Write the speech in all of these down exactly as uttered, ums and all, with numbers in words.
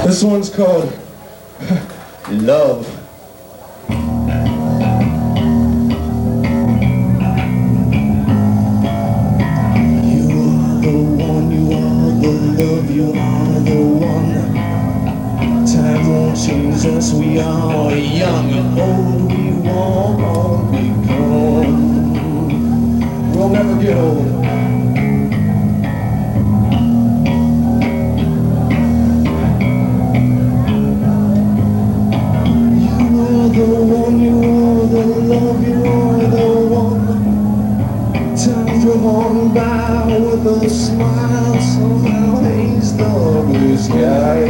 This one's called Love. You are the one, you are the love, you are the one. Time won't change us, we are young and old, we won't become. We'll never get old. On by with a smile, somehow haze the blue sky.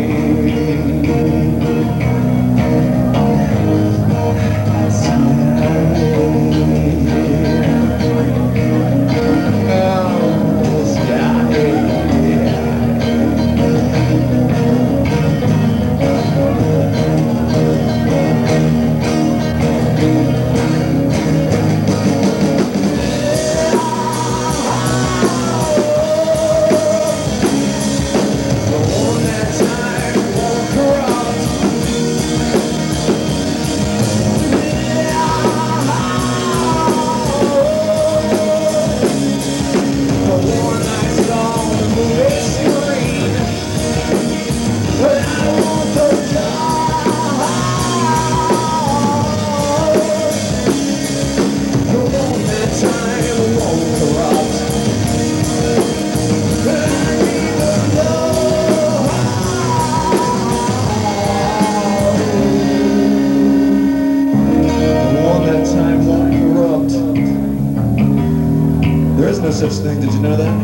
There is no such thing, did you know that?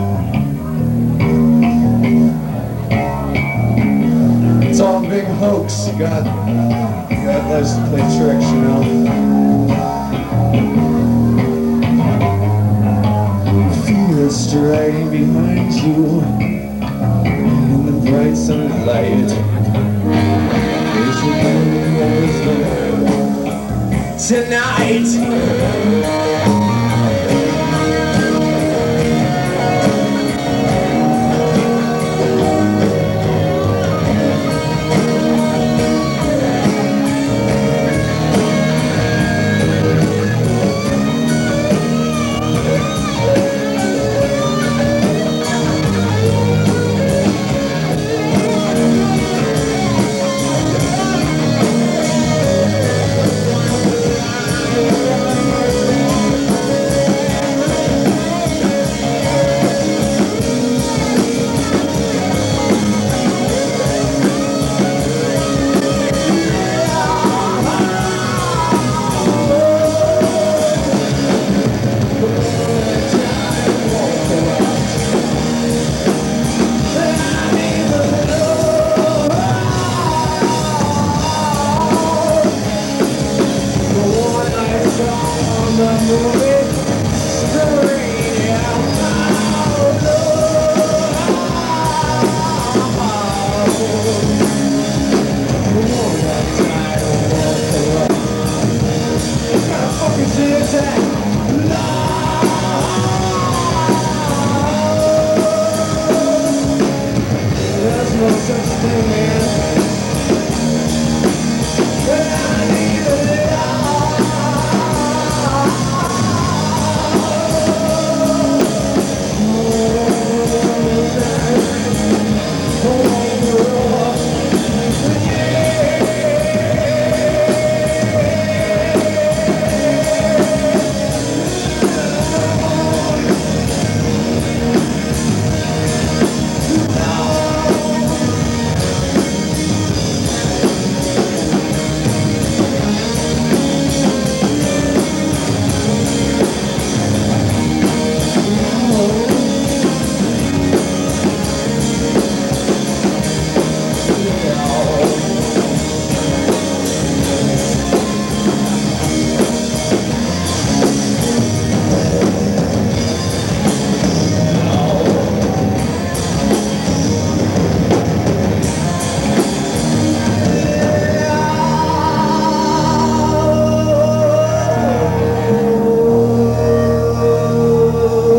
It's all a big hoax. God, God loves to play tricks, you know. Feel straight behind you in the bright sunlight. There's your tonight.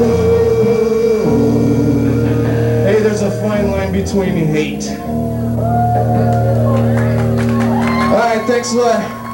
between hate Next one.